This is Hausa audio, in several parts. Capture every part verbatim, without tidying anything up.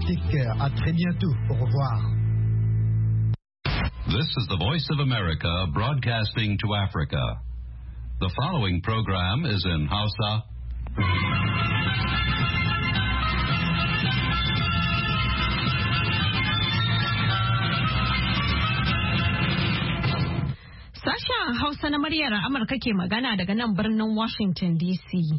Afrique. À très bientôt. Au revoir. This is the Voice of America broadcasting to Africa. The following program is in Hausa. Sashen Hausa na muryar Amurka ke magana daga nan birnin Washington D C.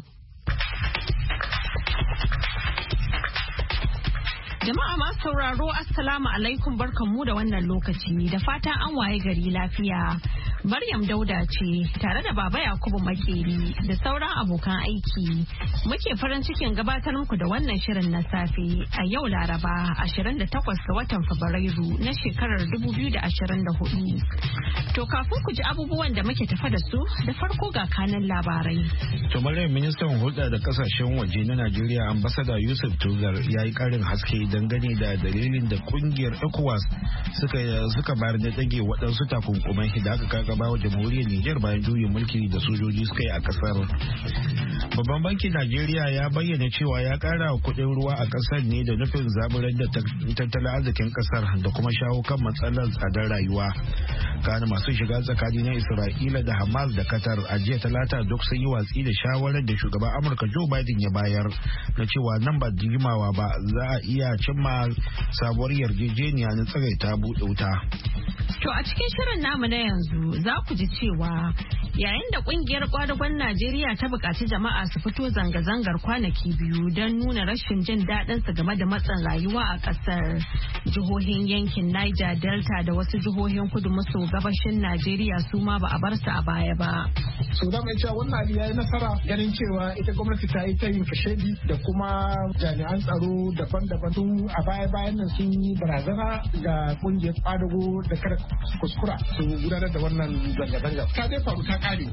Jama'a masu sauraro Assalamu alaikum barkanmu da wannan lokaci da fatan an waye gari lafiya. Maryam Dauda ce tare da Baba Yakubu Makeri da sauran abokan aiki. Muke farin cikin gabatar muku da wannan shirin na safe a yau Laraba ashirin da takwas ga watan Fabrairu na shekarar dubu biyu da ashirin da hudu. To kafin ku ji abubuwan da muke tafa da su da farko ga kanan labarai. To Maryam, ministan hulɗa da kasashen waje na Najeriya ambassador Yusuf Tugar ya yi ƙarin haske dangane da dalilin da kungiyar ECOWAS suka suka bayar da dage waɗansu takunkumai da aka kakaba wa jamhuriyar Nijar bayan juyin mulki da sojoji suka yi a ƙasar. Babban bankin Najeriya ya bayyana cewa ya ƙara kuɗin ruwa a ƙasar ne da nufin zaburar da tattalin arzikin ƙasar da kuma shawo kan matsalar tsadar rayuwa. Kana masu shiga tsakani na Isra'ila da Hamas da Qatar a jiya Talata duk sun yi watsi da shawarar da shugaban Amurka Joe Biden ya bayar na cewa nan ba jimawa ba za a iya cimma sabuwar yarjejeniya na tsagaita buɗe wuta. To a cikin shirin namu na yanzu za ku ji cewa yayin da kungiyar kwadagon Najeriya ta buƙaci jama'a su fito zanga-zangar kwanaki biyu don nuna rashin jin daɗin su game da matsin rayuwa a ƙasar, jihohin yankin Niger Delta da wasu jihohin kudu maso gabashin Najeriya su ma ba a bar su a baya ba. So da mai cewa wannan abu yayi nasara ganin cewa ita gwamnati ta yi ta yin kashedi da kuma jami'an tsaro daban-daban su a baya-bayan nan sun yi barazana ga kungiyar kwadago da kada kuskura su gudanar da wannan zanga-zanga. Ta dai faru ta kare.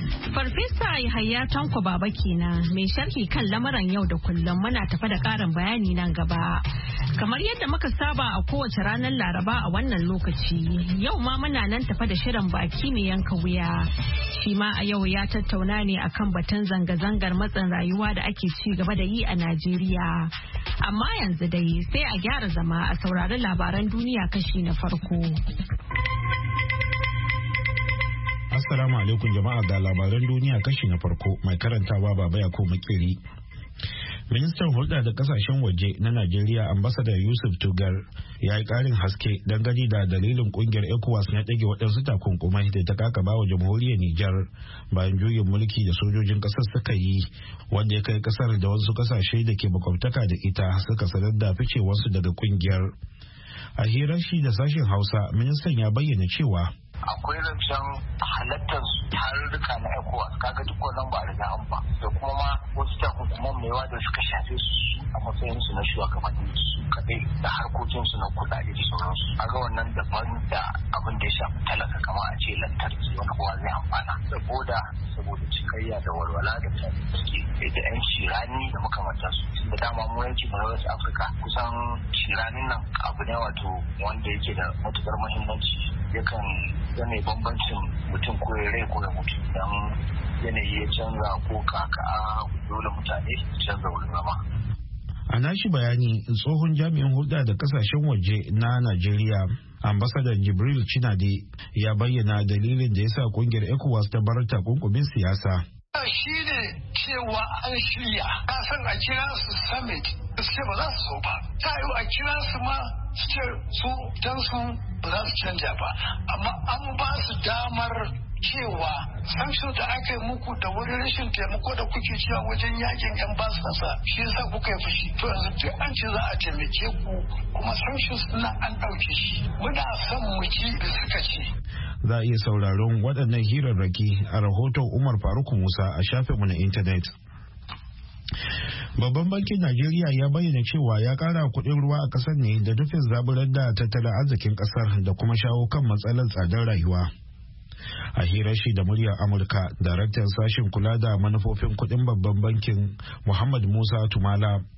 Farfesa Yahaya Tanko Baba kenan mai sharhi kan lamuran yau da kullum, muna tafa da ƙarin bayani nan gaba. Kamar yadda muka saba a kowace ranar Laraba a wannan lokaci, yau ma muna nan tafa da shirin baki mai yanka wuya. Shi ma a yau ya tattauna ne akan batun zanga-zangar matsin rayuwa da ake ci gaba da yi a Najeriya. Amma yanzu dai sai a gyara zama a saurari labaran duniya kashi na farko. Assalamu alaikum jama'a, ga labaran duniya kashi na farko mai karantawa Baba Yakubu Makeri. Ministan hulɗa da kasashen waje na Najeriya ambassador Yusuf Tugar ya yi ƙarin haske dangane da dalilin ƙungiyar ECOWAS na ɗage waɗansu takunkumai da ta kakaba wa jamhuriyar Nijar bayan juyin mulki da sojojin ƙasar suka yi, wanda ya kai ƙasar da wasu ƙasashe da ke makwabtaka da ita suka sanar da ficewarsu daga ƙungiyar. A hirar shi da sashen Hausa, ministan ya bayyana cewa akwai zancen halattar tarurruka na ECOWAS, kaga duk wannan ba riga an ba, da kuma ma wasu takunkuman maiwa da suka shafe su a matsayin su na shugabanni su kadai da harkokin su na kudade da sauransu. Kaga wannan daban da abin da ya shafi talaka, kama a ce lantarki wani kowa zai amfana, saboda saboda cikayya da walwala da mutane suke da yan shirani da makamantansu. Da dama mu yanki na West Africa kusan shiranin nan abu ne wato wanda yake da matukar muhimmanci, yakan yanayi bambancin mutum ko ya rai ko ya mutu idan yanayi ya canza ko kaka dole mutane su canza wurin zama. A nashi bayani, tsohon jami'in hulɗa da kasashen waje na Najeriya ambasadar Jibril Cinade ya bayyana dalilin da ya sa kungiyar ECOWAS ta bar takunkumin siyasa. Shi ne cewa an shirya, ka san a kira su summit suke ba za su so ba, ta yi a kira su ma su ce su dan su ba za su canja ba, amma an ba su damar cewa sanction da aka yi muku da wani rashin taimako da kuke cewa wajen yakin yan basasa shi yasa kuka yi fushi, to yanzu duk an ce za a taimake ku kuma sanctions na an ɗauke shi, muna son mu ji da suka ce. Za a iya sauraron waɗannan hirarraki a rahoton Umar Faruk Musa a shafinmu na intanet. Babban bankin Najeriya ya bayyana cewa ya ƙara kuɗin ruwa a ƙasar ne da nufin zaburar da tattalin arzikin ƙasar da kuma shawo kan matsalar tsadar rayuwa. A hirar shi da muryar Amurka, daraktan sashen kula da manufofin kuɗin babban bankin Muhammad Musa Tumala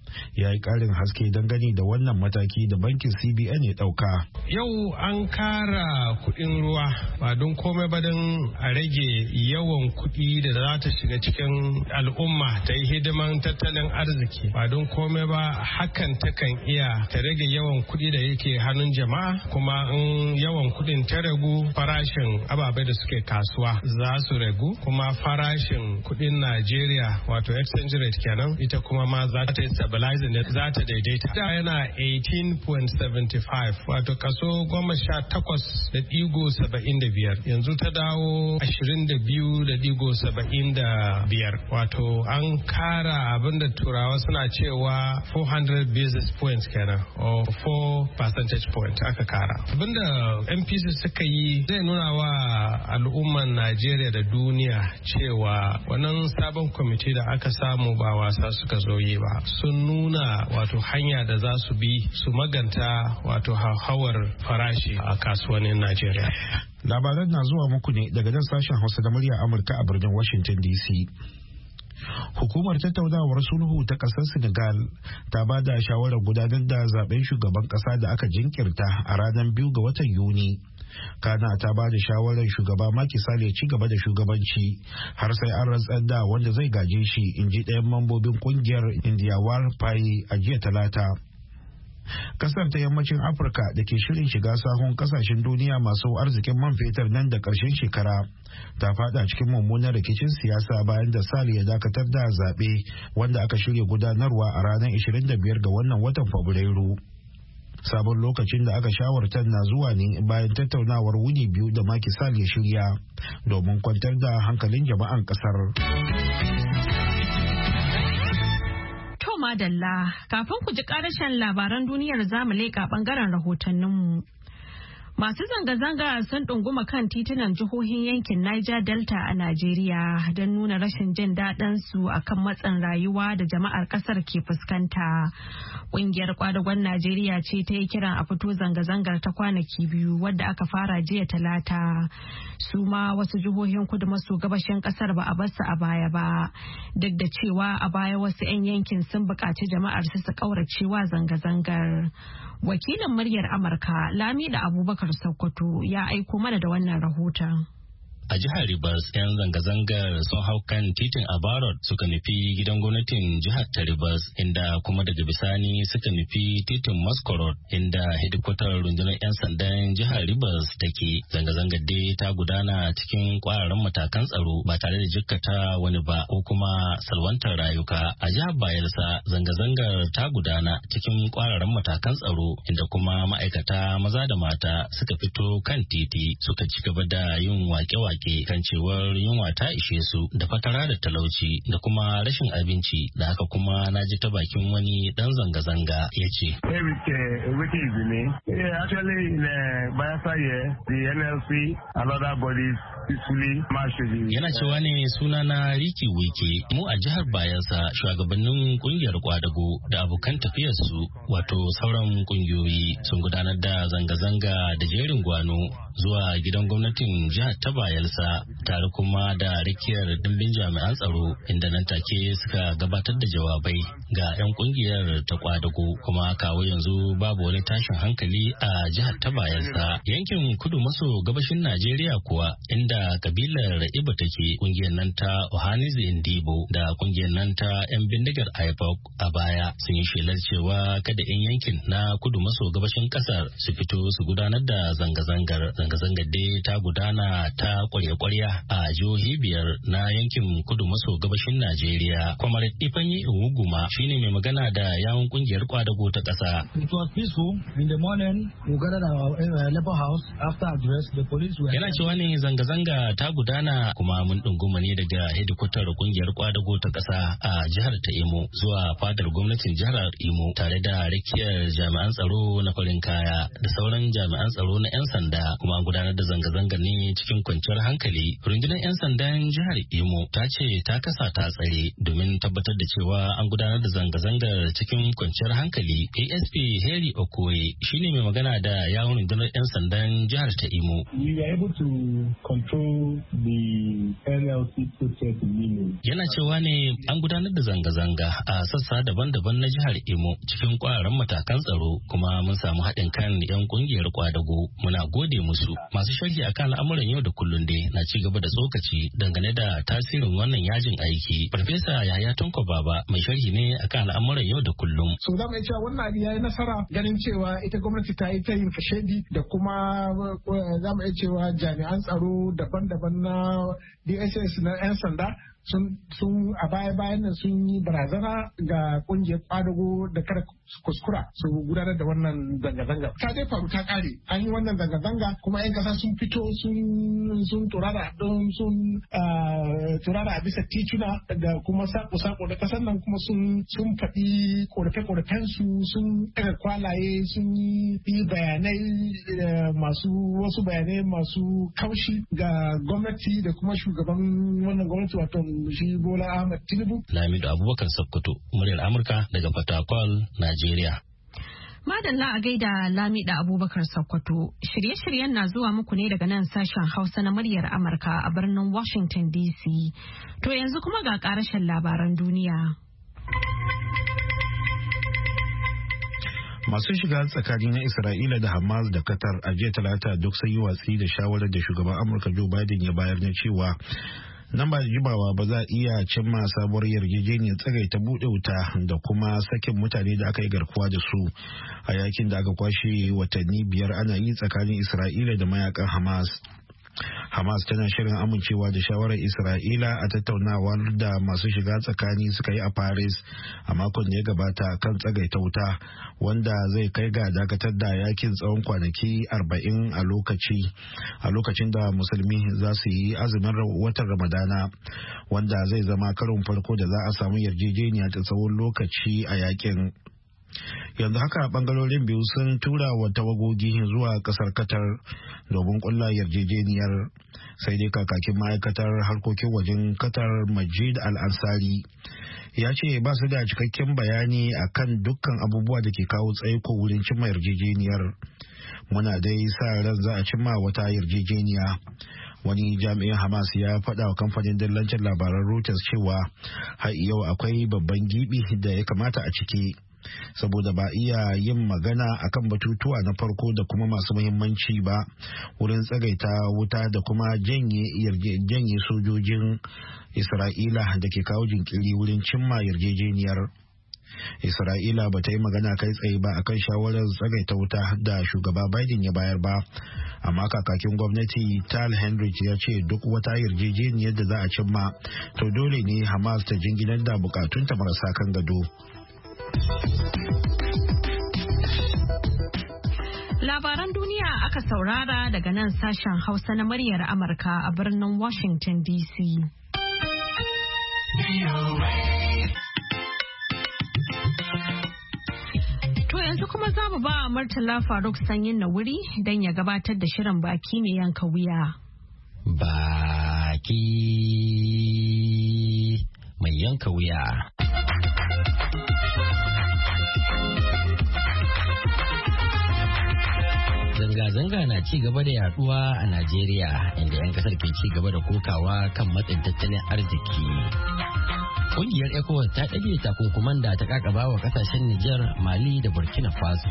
ya yi ƙarin haske dangane da wannan mataki da bankin C B N ya ɗauka. Yau an kara kuɗin ruwa ba don komai ba don a rage yawan kuɗi da za ta shiga cikin al'umma ta yi hidiman tattalin arziki ba don komai ba hakan takan iya ta rage yawan kuɗi da yake hannun jama'a kuma in yawan kuɗin ta ragu farashin ababai da suke kasuwa za su ragu kuma farashin kuɗin Najeriya wato exchange rate kenan ita kuma ma za ta yi stabilizing za ta daidaita. Da yana eighteen point seven five wato kaso goma sha takwas da digo saba'in da biyar yanzu ta dawo ashirin da biyu da digo saba'in da biyar wato an kara abinda turawa suna cewa four hundred basis points kenan or four percentage point aka kara. Abinda M P C suka yi zai nuna wa al'umman Najeriya da duniya cewa wannan sabon kwamiti da aka samu ba wasa suka zo yi ba, sun nuna wato hanya da za su bi su maganta wato hauhawar farashi a kasuwannin Najeriya. Labaran na zuwa muku ne daga nan sashen Hausa da murya Amurka a birnin Washington D C. Hukumar tattaunawar sulhu ta ƙasar Senegal ta ba da shawarar gudanar da zaben shugaban ƙasa da aka jinkirta a ranar biyu ga watan Yuni. Kana ta ba da shawarar shugaba Macky Sall ya ci gaba da shugabanci har sai an rantsar da wanda zai gaje shi, in ji ɗayan mambobin ƙungiyar Indiyawar Faye a jiya Talata. Kasar ta yammacin Afirka da ke shirin shiga sahun kasashen duniya masu arzikin man fetur nan da ƙarshen shekara ta fada cikin mummunan rikicin siyasa bayan da Sall ya dakatar da zaɓe wanda aka shirya gudanarwa a ranar ashirin da biyar ga wannan watan Fabrairu. Sabon lokacin da aka shawartar na zuwa ne bayan tattaunawar wuni biyu da Macky Sall ya shirya domin kwantar da hankalin jama'an kasar. Madalla, kafin ku ji karashen labaran duniyar zamu leƙa bangaren rahotanninmu. Masu zanga-zanga sun ɗunguma kan titunan jihohin yankin Niger Delta a Najeriya don nuna rashin jin daɗin su akan matsin rayuwa da jama'ar ƙasar ke fuskanta. Ƙungiyar kwadagon Najeriya ce ta yi kiran a fito zanga-zangar ta kwanaki biyu wadda aka fara jiya Talata. Su ma wasu jihohin kudu maso gabashin ƙasar ba a basu a baya ba, duk da cewa a baya wasu 'yan yankin sun buƙaci jama'ar su su ƙauracewa zanga-zangar. Wakilin muryar Amurka Lamida Abubakar Sokoto ya aiko mana da wannan rahoton. A jihar Rivers, 'yan zanga-zangar sun hau kan titin Abarot suka nufi gidan gwamnatin jihar ta Rivers, inda kuma daga bisani suka nufi titin Masquerade, inda hedikwatar rundunar 'yan sandan jihar Rivers take. Zanga-zangar dai ta gudana cikin kwararan matakan tsaro ba tare da jikkata wani ba ko kuma salwantar rayuka. A jihar Bayelsa, zanga-zangar ta gudana cikin kwararan matakan tsaro, inda kuma ma'aikata maza da mata suka fito kan titi suka ci gaba da yin wake-wake kan cewar yunwa ta ishe su da fatara da talauci da kuma rashin abinci. Da haka kuma na ji ta bakin wani dan zanga-zanga ya ce yana cewa ne suna na Riki Wike. Mu a jihar Bayelsa shugabannin kungiyar kwadago da abokan tafiyarsu wato sauran kungiyoyi sun gudanar da zanga-zanga da jerin gwano zuwa gidan gwamnatin jihar ta Bayelsa tare kuma da rikiyar dimbin jami'an tsaro, inda nan take suka gabatar da jawabai ga 'yan kungiyar ta kwadago. Kuma kawo yanzu babu wani tashin hankali a jihar ta Bayelsa. Yankin kudu maso gabashin Najeriya kuwa, inda kabilar Ibo take, kungiyar nan ta Ohanizi Indibo da kungiyar nan ta 'yan bindigar I P O C a baya sun yi shelar cewa kada 'yan yankin na kudu maso gabashin kasar su fito su gudanar da zanga-zangar. Zanga-zangar dai ta gudana ta kwarya-kwarya a jihohi biyar na yankin kudu maso gabashin Najeriya. Kwamar Ifanyi Iwuguma shine mai magana da yawun kungiyar kwadago ta ƙasa. It was peaceful. In the morning, we gathered at our uh, labor house. After address, the police were... Yana cewa ne zanga-zanga ta gudana kuma mun ɗunguma ne daga hedikwatar kungiyar kwadago ta ƙasa a jihar ta Imo zuwa fadar gwamnatin jihar Imo tare da rakiyar jami'an tsaro na farin kaya da sauran jami'an tsaro na 'yan sanda. Kuma an gudanar da zanga-zangar ne cikin kwanciyar hankali, rundunar 'yan sandan jihar Imo ta ce ta kasa ta tsare domin tabbatar da cewa an gudanar da zanga-zangar cikin kwanciyar hankali. A S P Harry Okoye shine mai magana da yawun rundunar 'yan sandan jihar ta Imo. We were able to control the N L C protest in Imo. Yana cewa ne an gudanar da zanga-zanga a sassa daban-daban na jihar Imo cikin kwararan matakan tsaro, kuma mun samu haɗin kan 'yan kungiyar kwadago. Muna gode musu. Masu sharhi akan al'amuran yau da kullum dai na ci gaba da tsokaci dangane da tasirin wannan yajin aiki. Farfesa Yahaya Tanko Baba mai sharhi ne akan al'amuran yau da kullum. So za mu iya cewa wannan ya yi nasara ganin cewa ita gwamnati ta yi ta yin kashedi da kuma za mu iya cewa jami'an tsaro daban-daban na D S S na 'yan sanda sun a baya-bayan nan sun yi barazana ga kungiyar kwadago da kada kuskura su gudanar da wannan zanga-zanga. Ta dai faru ta kare, an yi wannan zanga-zanga kuma 'yan kasa sun fito sun turara don sun turara a bisa tituna da kuma sako-sako da kasar nan, kuma sun faɗi korafe-korafen su, sun ɗaga kwalaye, sun yi bayanai masu wasu bayanai masu kaushi ga gwamnati da kuma shugaban wannan gwamnati wato shi Bola Ahmed Tinubu. Lamido Abubakar Sokoto, muryar Amurka daga Fatakwal, Najeriya. Madalla a gaida Lamido Abubakar Sokoto. Shirye-shiryen na zuwa muku ne daga nan sashen Hausa na muryar Amurka a birnin Washington D C. To yanzu kuma ga karashen labaran duniya. Masu shiga tsakani na Isra'ila da Hamas da Qatar a jiya Talata duk sun yi watsi da shawarar da shugaban Amurka Joe Biden ya bayar na cewa nan ba da jimawa ba za a iya cimma sabuwar yarjejeniyar tsagaita buɗe wuta da kuma sakin mutane da aka yi garkuwa da su a yakin da aka kwashe watanni biyar ana yi tsakanin Isra'ila da mayakan Hamas. Hamas tana shirin amincewa da shawarar Isra'ila a tattaunawar da masu shiga tsakani suka yi a Paris a makon da ya gabata kan tsagaita wuta, wanda zai kai ga dakatar da yakin tsawon kwanaki arba'in a lokaci a lokacin da musulmi za su yi azumin watan Ramadana, wanda zai zama karon farko da za a samu yarjejeniya ta tsawon lokaci a yakin. Yanzu haka bangarorin biyu sun tura wa tawagogi zuwa kasar Qatar domin kulla yarjejeniyar, sai dai kakakin ma'aikatar harkokin wajen Qatar Majid Al-Ansari ya ce ba su da cikakken bayani akan dukkan abubuwa da ke kawo tsaiko wurin cimma yarjejeniyar. Muna dai sa ran za a cimma wata yarjejeniya. Wani jami'in Hamas ya faɗa wa kamfanin dillancin labaran Reuters cewa har yau akwai babban gibi da ya kamata a ciki, saboda ba iya yin magana akan batutuwa na farko da kuma masu muhimmanci ba wurin tsagaita wuta da kuma janye janye sojojin Isra'ila da ke kawo jinkiri wurin cimma yarjejeniyar. Isra'ila ba ta yi magana kai tsaye ba akan shawarar tsagaita wuta da shugaba Biden ya bayar ba, amma kakakin gwamnati Tal Henrich ya ce duk wata yarjejeniyar da za a cimma to dole ne Hamas ta jinginar da bukatunta marasa kan gado. Labaran duniya aka saurara daga nan sashen Hausa na muryar Amurka a birnin Washington D C. To yanzu kuma za mu ba Murtala Faruk Sanyin na wuri don ya gabatar da shirin baki mai yanka wuya. Baki mai yanka wuya. Zanga-zanga na ci gaba da yaduwa a Najeriya, inda 'yan kasar ke ci gaba da kokawa kan matsin tattalin arziki. Kungiyar ECOWAS ta ɗage takunkuman da ta kakaba wa kasashen Nijar, Mali da Burkina Faso.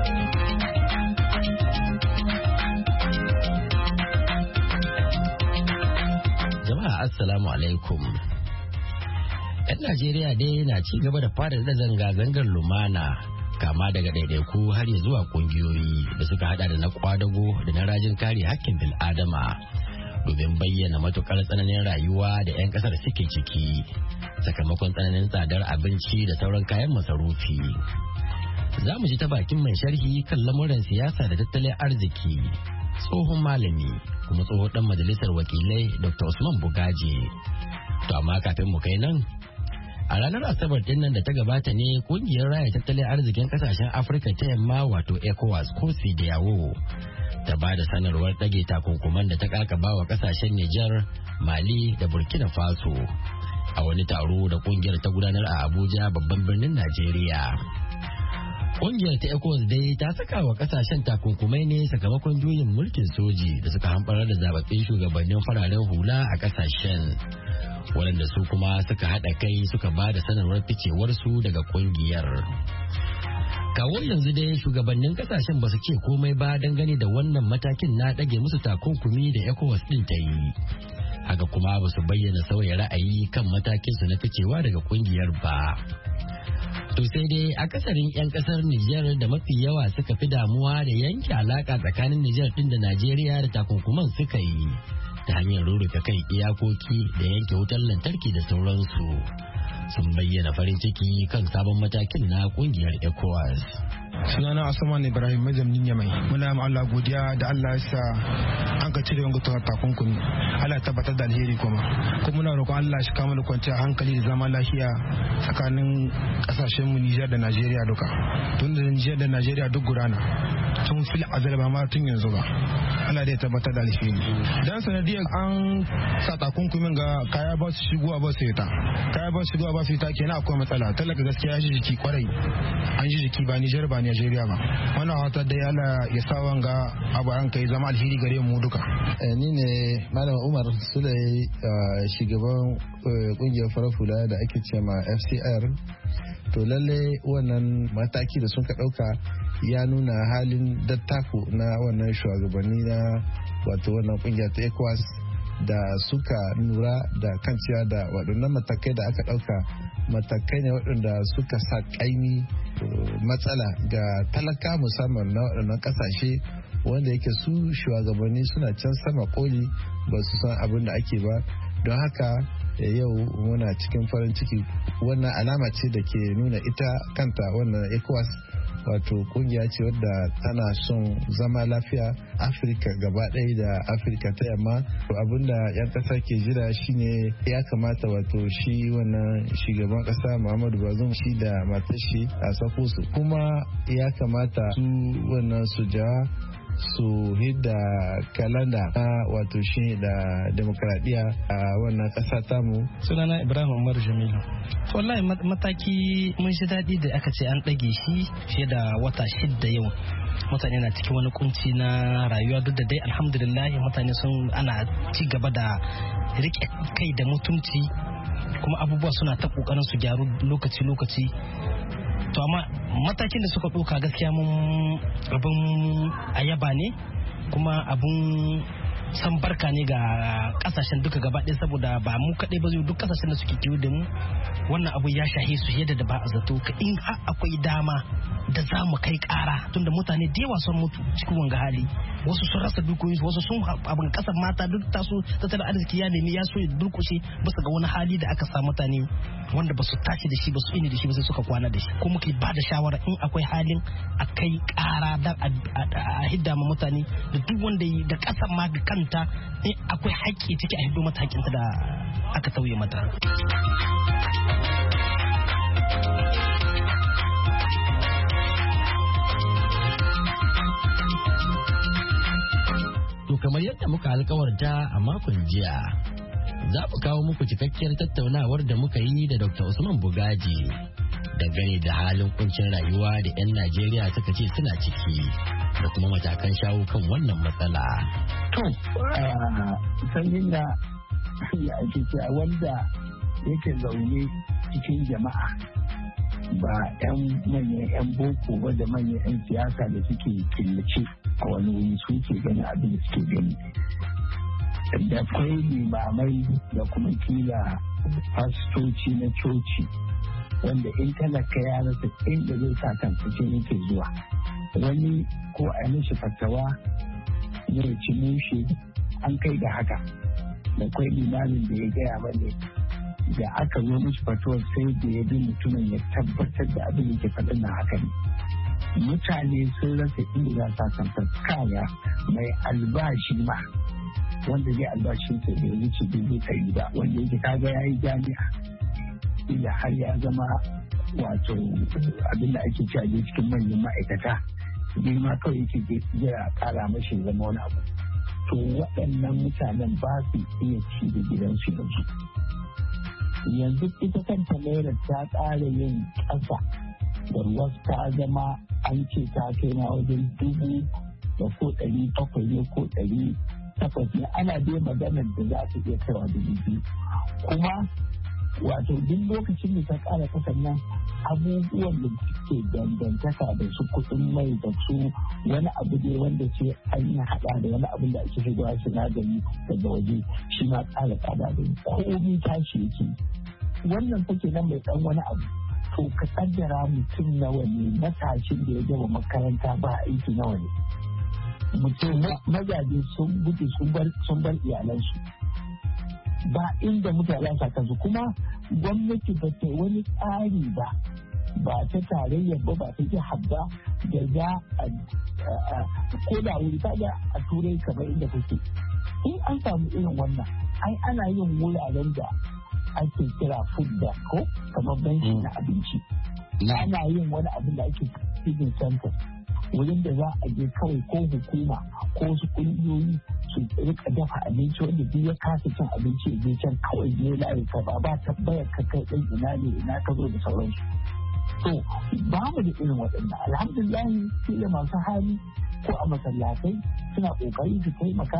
Jama'a Assalamu alaikum. 'Yan Najeriya dai na ci gaba da fara da zanga-zangar lumana, kama daga ɗaiɗaiku har ya zuwa ƙungiyoyi da suka hada da na kwadago da na rajin kare hakkin bil'adama, domin bayyana matukar tsananin rayuwa da 'yan ƙasar suke ciki sakamakon tsananin tsadar abinci da sauran kayan masarufi. Za mu ji ta bakin mai sharhi kan lamuran siyasa da tattalin arziki, tsohon malami kuma tsohon ɗan majalisar wakilai Doctor Usman Bugaje. To amma kafin mu kai nan, a ranar Asabar din nan da ta gabata ne kungiyar raya tattalin arzikin kasashen Afirka ta yamma wato ECOWAS ko CEDEAO ta ba da sanarwar ɗage takunkuman da ta kakaba wa ƙasashen Nijar, Mali da Burkina Faso a wani taro da ƙungiyar ta gudanar a Abuja babban birnin Najeriya. Ƙungiyar ta ECOWAS dai ta saka wa ƙasashen takunkumai ne sakamakon juyin mulkin soji da suka hamɓarar da zababbin shugabannin fararen hula a ƙasashen. Waɗanda su kuma suka haɗa kai suka ba da sanarwar ficewarsu daga ƙungiyar. Kawo yanzu dai shugabannin ƙasashen ba su ce komai ba dangane da wannan matakin na ɗage musu takunkumi da ECOWAS ɗin ta yi. Haka kuma ba su bayyana sauya ra'ayi kan matakinsu na ficewa daga ƙungiyar ba. To sai dai akasarin 'yan kasar Nijar da mafi yawa suka fi damuwa da yanke alaka tsakanin Nijar din da Najeriya da takunkuman suka yi ta hanyar rurrufe kai iyakoki da yanke wutar lantarki da sauransu. Sun bayyana farin ciki kan sabon matakin na kungiyar ECOWAS. Sunana Asuman Ibrahim mazamnin Yamai. Muna ma Allah godiya da Allah ya sa an ka cire wanga takunkumi. Allah ya tabbatar da alheri kuma. Kuma muna roƙon Allah shi kama da kwanciyar hankali da zama lafiya tsakanin kasashen mu Nijar da Najeriya duka. Tun da Nijar da Najeriya duk gudana. Tun fil azal ba ma tun yanzu ba. Allah ya tabbatar da alheri. Dan sanadiyar an sa takunkumin ga kaya ba su shigowa ba su fita. Kaya ba su shigowa ba su fita kenan akwai matsala. Talaka gaskiya ya ji jiki kwarai. An ji jiki ba Nijar ba Najeriya ba. Wannan wata da Allah ya sa wanga abu an kai zama alheri gare mu duka. Ni ne Malam Umar Sulai, shugaban kungiyar farar hula da ake ce ma F C R. To lalle wannan mataki da sun ka dauka ya nuna halin dattako na wannan shugabanni na wato wannan kungiyar ta ECOWAS da suka nura da kan cewa da waɗannan matakai da aka ɗauka matakai ne waɗanda suka sa ƙaimi matsala ga talaka musamman na waɗannan ƙasashe wanda yake su shugabanni suna can sama koli ba su san abin da ake ba. Don haka yau muna cikin farin ciki. Wannan alama ce da ke nuna ita kanta wannan ECOWAS wato kungiya ce wadda tana son zama lafiya Afirka gaba ɗaya da Afirka ta yamma. Abinda 'yan ƙasa ke jira shine ya kamata wato shi wannan shugaban ƙasa Muhammadu Bazoum shi da matar shi a sako su, kuma ya kamata su wannan su jawa su hidda kalanda na wato shi da demokradiyya a wannan ƙasa tamu. Sunana Ibrahim Umar Jamilu. Wallahi mataki mun shi daɗi da aka ce an ɗage shi fiye da wata shidda yau. Mutane na cikin wani kunci na rayuwa, duk da dai alhamdulillah mutane sun ana ci gaba da riƙe kai da mutunci, kuma abubuwa suna ta ƙoƙarin su gyaru lokaci-lokaci. To amma matakin da suka ɗauka gaskiya mun abin ayaba ne, kuma abin san barka ne ga kasashen duka gaba ɗaya, saboda ba mu kaɗai ba duk kasashen da suke kiwo da mu wannan abu ya shahe su yadda da ba a zato. In har akwai dama da za mu kai ƙara, tunda mutane da yawa sun mutu cikin wanga hali, wasu sun rasa dukiyoyin wasu sun abin kasar mata duk taso tattalin arziki ya nemi ya so ya durkushe bisa ga wani hali da aka sa mutane wanda ba su tashi da shi ba su ini da shi ba sai suka kwana da shi. Ko muke ba da shawara in akwai halin a kai ƙara dan a hidda ma mutane da duk wanda da kasar ma ga kanta in akwai haƙƙi ciki a hiddo mata haƙƙinta da aka tauye mata. To kamar yadda muka alkawarta a makon jiya, za mu kawo muku cikakkiyar tattaunawar da muka yi da Doctor Usman Bugaji dangane da halin kuncin rayuwa da 'yan Najeriya suka ce suna ciki da kuma matakan shawo kan wannan matsala. To, sanyin da ya ake cewa wanda yake zaune cikin jama'a ba 'yan manyan 'yan boko ba da manyan 'yan siyasa da suke killace a wani wuri su ke gani abin da suke gani. Da kwai limamai da kuma kila fastoci na coci wanda in talaka ya rasa inda zai sa kansa ce yake zuwa. Wani ko a mishi fatawa ne ci mushe an kai da haka. Da kwai limamin da ya gaya mani da aka zo mishi fatuwar sai da ya bi mutumin ya tabbatar da abin da ke faɗin na haka ne. Mutane sun rasa inda za su san kaya mai albashi ma wanda zai albashin sa bai wuce dubu ɗari ba, wanda yake kaga ya yi jami'a ila har ya zama wato abin da ake cewa cikin manyan ma'aikata girma kawai yake jira kara mashi zama wani abu. To waɗannan mutanen ba su iya ci da gidansu yanzu. Yanzu ita kanta naira ta ƙara yin ƙasa da wasu ta zama an ce ta kai na wajen dubu da ko ɗari bakwai ne ko ɗari takwas ne, ana dai maganar da za su iya kaiwa dubu biyu. Kuma wato duk lokacin da ta ƙara ƙasar nan abubuwan da suke dangantaka da su kuɗin mai da su wani abu ne wanda ce an yi haɗa da wani abin da ake shigowa sinadari daga waje shi ma ƙara tsada da komi tashi yake. Wannan take nan mai ɗan wani abu to ka kaddara mutum nawa ne matashin da ya gama makaranta ba aiki nawa ne. Mutum mazaje sun gudu sun bar iyalansu. Ba inda mutane sa kansu kuma gwamnati ba ta wani tsari ba ba ta tarayyar ba ba ta jihar ba da za a ko da wuri ta ga a turai kamar inda kake in an samu irin wannan ai ana yin wuraren da ake kira food bank ko kamar banki na abinci ana yin wani abin da ake feeding center wurin da za a je kawai ko hukuma ko wasu kungiyoyi su rika dafa abinci wanda duk ya kasa cin abinci ya je can kawai je layi ka ba ba tabbayar ka kai ɗan ina ne ina ka zo da sauransu. To ba mu da irin waɗannan alhamdulillah sai da masu hali ko a masallatai suna ƙoƙari su taimaka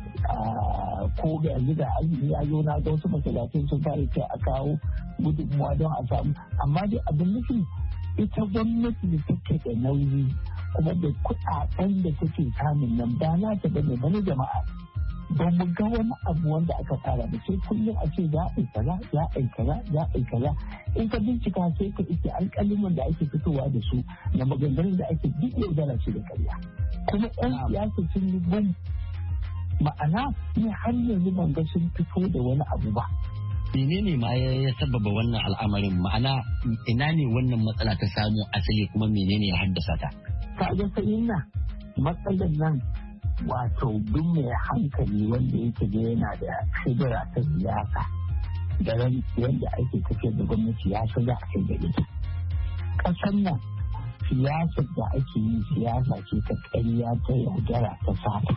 ko ga yanzu da azumi ya zo na ga wasu masallatai sun fara ce a kawo gudunmuwa don a samu amma dai abin nufi ita gwamnati da take da nauyi kuma da kuɗaɗen da take samun nan ba na ta bane bane jama'a ba mu ga wani abu wanda aka fara da sai kullum a ce za a yi kaza za a yi kaza za a yi kaza in ka bincika sai ka ike alƙaliman da ake fitowa da su na maganganun da ake duk yaudara ce da ƙarya kuma ƴan siyasa sun yi bum ma'ana ni har yanzu ban ga sun fito da wani abu ba. Menene ma ya sababa wannan al'amarin ma'ana ina ne wannan matsala ta samu asali kuma menene ya haddasa ta? Ka ga sai na matsalar nan wato duk mai hankali wanda yake da yana da shigara ta siyasa da yadda ake tafiyar da gwamnati ya shiga a kai da ita. Ƙasar nan siyasar da ake yi siyasa ce ta ƙarya ta yaudara ta sata.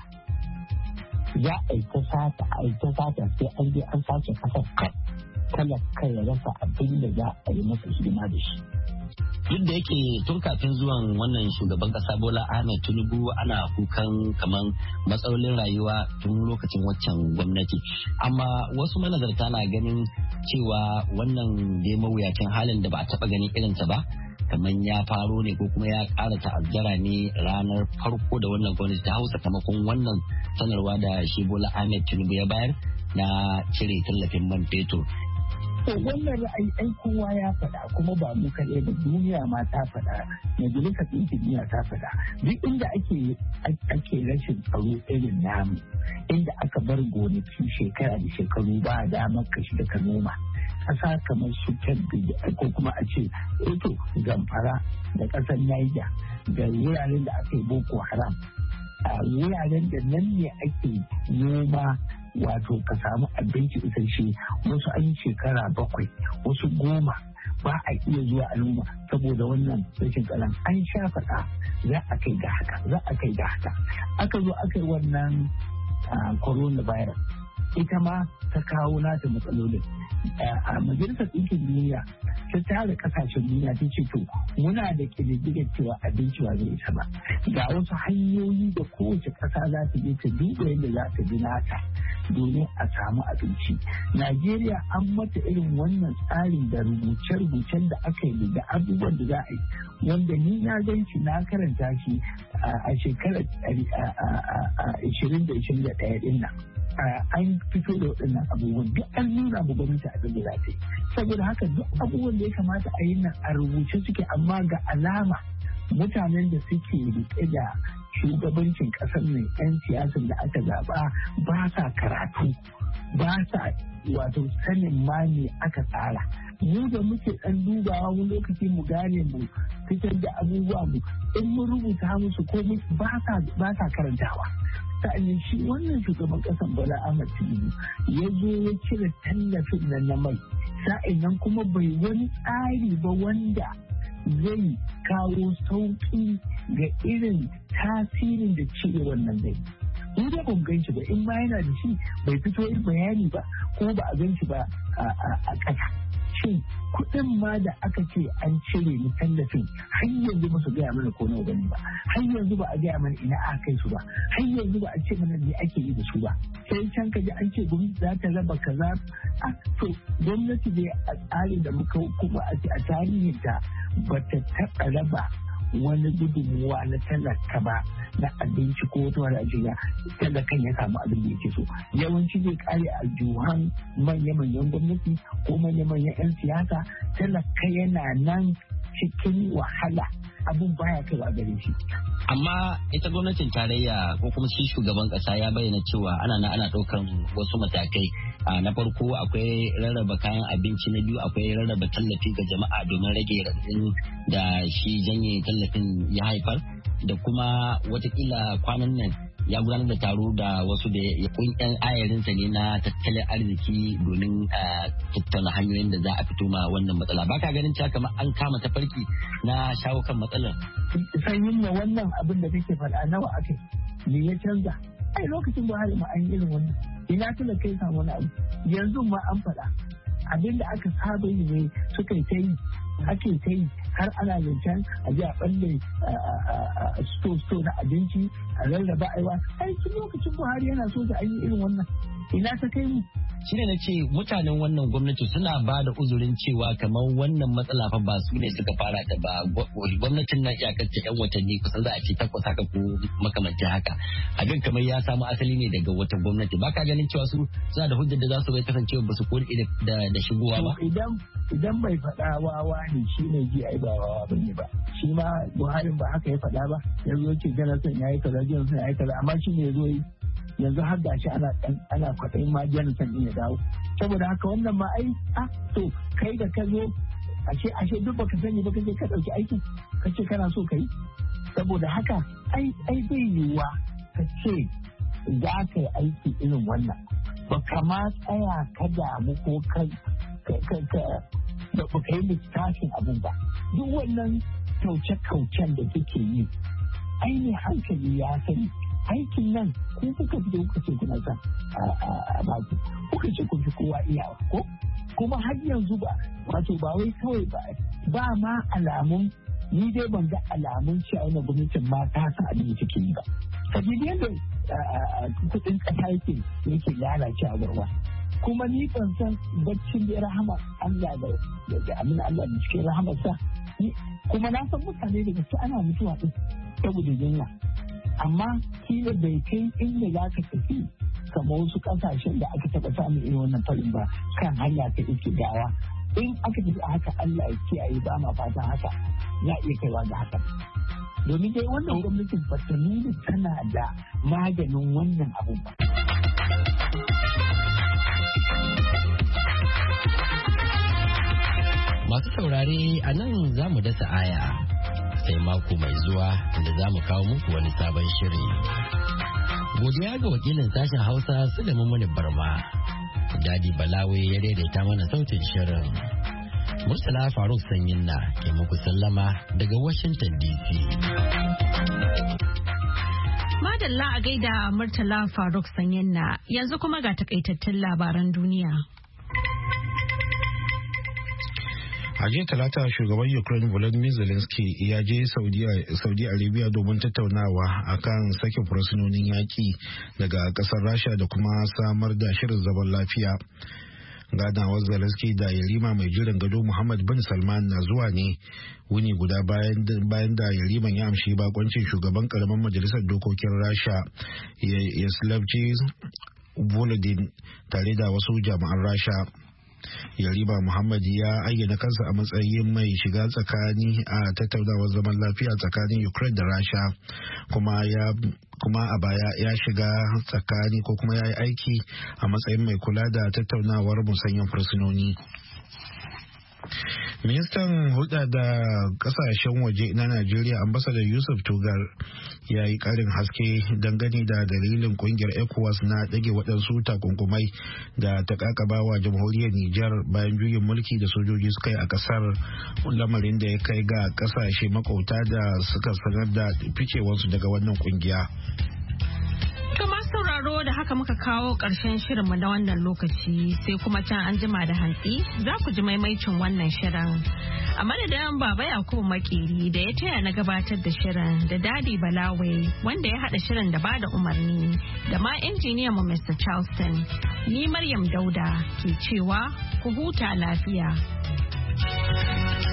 Za a yi ta sata a yi ta sata sai an je an sace kasar kan talaka ya rasa abin da za a yi masa hidima da shi. Duk da yake tun kafin zuwan wannan shugaban kasa Bola Ahmed Tinubu ana kukan kaman matsalolin rayuwa tun lokacin waccan gwamnati. Amma wasu manazarta na ganin cewa wannan dai mawuyacin halin da ba a taɓa ganin irinsa ba. Kamar ya faro ne ko kuma ya ƙara ta'azzara ne ranar farko da wannan gwamnati ta hau sakamakon wannan sanarwa da shi Bola Ahmed Tinubu ya bayar na cire tallafin man fetur. To wannan ra'ayi ai kowa ya faɗa kuma ba mu kaɗai ba duniya ma ta faɗa majalisar ɗinkin duniya ta faɗa duk inda ake ake rashin tsaro irin namu inda aka bar gonaki shekara da shekaru ba damar ka shiga ka noma ƙasa kamar su Kebbi ko kuma a ce eto Zamfara da ƙasar Niger da wuraren da aka yi Boko Haram a wuraren da nan ne ake noma wato ka samu abinci isasshe wasu an yi shekara bakwai wasu goma ba a iya zuwa al'umma saboda wannan rashin tsaron an sha faɗa za a kai ga haka za a kai ga haka aka zo aka yi wannan coronavirus ita ma ta kawo nata matsalolin a majalisar ɗinkin duniya ta tara kasashen duniya ta ce to muna da ƙididdigar cewa abinci ba zai isa ba ga wasu hanyoyi da kowace ƙasa za ta je ta duba yadda za ta bi nata domin a samu abinci. Najeriya an mata irin wannan tsarin da rubuce-rubucen da aka yi da abubuwan da za a yi wanda ni na gan shi na karanta shi a shekarar ishirin da ishirin da ɗaya ɗin nan. An fito da waɗannan abubuwan duk an nuna mu gwamnati abin da za ta yi. Saboda haka duk abubuwan da ya kamata a yi nan a rubuce suke amma ga alama mutanen da suke riƙe da shugabancin ƙasar nan 'yan siyasan da aka zaɓa ba sa karatu ba sa wato sanin ma ne aka tsara mu da muke ɗan dubawa wani lokaci mu gane mu fitar da abubuwa mu in mun rubuta musu ko ba sa karantawa sa'annan shi wannan shugaban ƙasar Bola Ahmed Tinubu ya zo ya cire tallafin nan na mai sa'annan kuma bai wani tsari ba wanda zai kawo sauƙi ga irin tasirin da cire wannan zai. Mu da ban gan shi ba, in ma yana da shi bai fito yin bayani ba ko ba a gan shi ba a ƙasa. Shin kuɗin ma da aka ce an cire ni tallafin har yanzu ba su gaya mana ko nawa gani ba, har yanzu ba a gaya mana ina aka kai su ba, har yanzu ba a ce mana me ake yi da su ba. Sai can ka ji an ce gwamnati za ta raba kaza. A to gwamnati dai a tsarin da muka kuma a tarihinta ba ta taɓa raba wani gudunmuwa na talaka ba na abinci ko wata wani ajiya talakan ya samu abin da yake so. Yawanci zai kare a juhan manya-manyan gwamnati ko manya-manyan 'yan siyasa, talaka yana nan cikin wahala, abin baya kaiwa gare shi. Amma ita gwamnatin tarayya ko kuma shi shugaban kasa ya bayyana cewa ana na ana ɗaukan wasu matakai. Na farko akwai rarraba kayan abinci, na biyu akwai rarraba tallafi ga jama'a domin rage raɗaɗin da shi janye tallafin ya haifar, da kuma watakila kwanan nan ya gudanar da taro da wasu da ya kunyan ayarinsa ne na tattalin arziki domin tattauna hanyoyin da za a fito ma wannan matsala. Ba ka ganin cewa kamar an kama tafarki na shawo kan matsalar? Sanyin na wannan abin da kake faɗa nawa ake me ya canza? Ai lokacin Buhari ma an irin wannan. Ina tuna kai samu wani abu. Yanzu ma an faɗa. Abin da aka saba yi ne suka yi ta yi, ake ta yi har ana zancen a ji a ɓalle sto-sto na abinci a rarraba aiwa. Ai tun lokacin Buhari yana so da an yi irin wannan. Ina ta kai mu? Shi ne na ce mutanen wannan gwamnati suna ba da uzurin cewa kamar wannan matsala fa ba su ne suka fara ta ba, gwamnatin nan iyakarta yan watanni kusan za a ce takwas haka ko makamancin haka. Abin kamar ya samu asali ne daga wata gwamnati. Ba ka ganin cewa su suna da hujjar da za su bai kasancewa ba su kori da shigowa ba? Idan idan bai faɗa wawa ne shi ne ji ai ba wawa ba ne ba. Shi ma Buhari ba haka ya faɗa ba. Yanzu yake Jonathan ya yi kaza, Jonathan ya yi kaza, amma shi ne ya zo yi. Yanzu har gashi ana ana kwaɗayin ma Jonathan din ya dawo. Saboda haka wannan ma ai ah to kai da ka zo ashe ashe duk baka sani ba kaje ka dauki aikin ka ce kana so kai. Saboda haka ai ai bai yiwuwa ka ce za ka yi aiki irin wannan. Ba kama tsaya ka damu ko ka ka ka da ba ka yi littafin abin ba. Duk wannan kauce-kaucen da kake yi ai ne hankali ya sani. Aikin nan ko kuka fito kuka ce kuna son a baki, kuka ce kun fi kowa iyawa ko kuma har yanzu ba wato ba wai kawai ba ba ma alamun, ni dai ban ga alamun cewa wannan gwamnatin ma ta san abin da take yi ba. Sabili yadda kudin kasa yake yake lalacewa garwa, kuma ni ban san baccin da rahama Allah da amin Allah da cikin rahamarsa, kuma na san mutane daga su ana mutuwa din saboda yunwa. Amma kila bai kai inda za ka tafi kamar wasu kasashen da aka taɓa samun irin wannan farin ba kan hanya ta iske gawa. In aka tafi a haka Allah ya kiyaye, ba ma fatan haka ya iya kaiwa ga haka. Domin dai wannan gwamnatin ba ta nuna tana da maganin wannan abu ba. Masu saurare a nan za mu dasa aya. Sai mako mai zuwa da za mu kawo muku wani sabon shiri. Godiya ga wakilin sashen Hausa Sulaiman Mani Barma. Dadi Balawe ya daidaita mana sautin shirin. Murtala Faruk Sanyinna ke muku sallama daga Washington D C. Madalla a gaida Murtala Faruk Sanyinna, yanzu kuma ga takaitattun labaran duniya. A jiya talata shugaban Ukraine Volodymyr Zelensky ya je Saudi Arabia domin tattaunawa akan sakin fursunonin yaƙi daga ƙasar Rasha da kuma samar da shirin zaman lafiya. Ganawar Zelensky da Yarima mai jiran gado Muhammad bin Salman na zuwa ne wuni guda bayan da Yariman ya amshi bakoncin shugaban karamin majalisar dokokin Rasha Yaslavci Volodin tare da wasu jami'an Rasha. Yarima Muhammad ya ayyana kansa a matsayin mai shiga tsakani a tattaunawar zaman lafiya tsakanin Ukraine da Rasha, kuma ya kuma a baya ya shiga tsakani ko kuma ya yi aiki a matsayin mai kula da tattaunawar musanyen fursunoni. Ministan hulɗa da ƙasashen waje na Najeriya Ambassador Yusuf Tugar ya yi ƙarin haske dangane da dalilin ƙungiyar ECOWAS na ɗage waɗansu takunkumai da ta ƙaƙabawa jamhuriyar Nijar bayan juyin mulki da sojoji suka yi a ƙasar, lamarin da ya kai ga ƙasashe makauta da suka sanar da ficewarsu daga wannan ƙungiya. To masu sauraro da haka muka kawo ƙarshen shirinmu na wannan lokaci, sai kuma can an jima da hantsi za ku ji maimaicin wannan shirin. A madadin Baba Yakubu Makeri da ya taya na gabatar da shirin da Dadi Balawe wanda ya haɗa shirin da bada umarni da ma injiniyan mu Mister Charleston. Ni Maryam Dauda ke cewa ku huta lafiya.